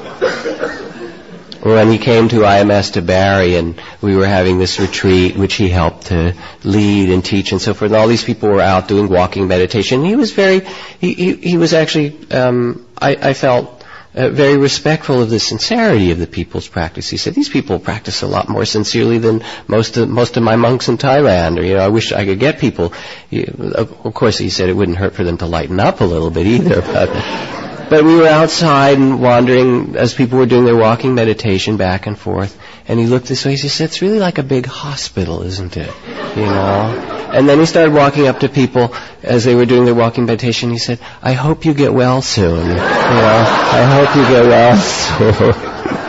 when he came to IMS to Barrie, and we were having this retreat, which he helped to lead and teach and so forth, and all these people were out doing walking meditation. He was he was actually, I felt, very respectful of the sincerity of the people's practice. He said, these people practice a lot more sincerely than most of my monks in Thailand, or, I wish I could get people. Of course, he said it wouldn't hurt for them to lighten up a little bit either, but we were outside and wandering as people were doing their walking meditation back and forth, and he looked this way. He said, it's really like a big hospital, isn't it? And then he started walking up to people as they were doing their walking meditation. He said, I hope you get well soon. I hope you get well soon.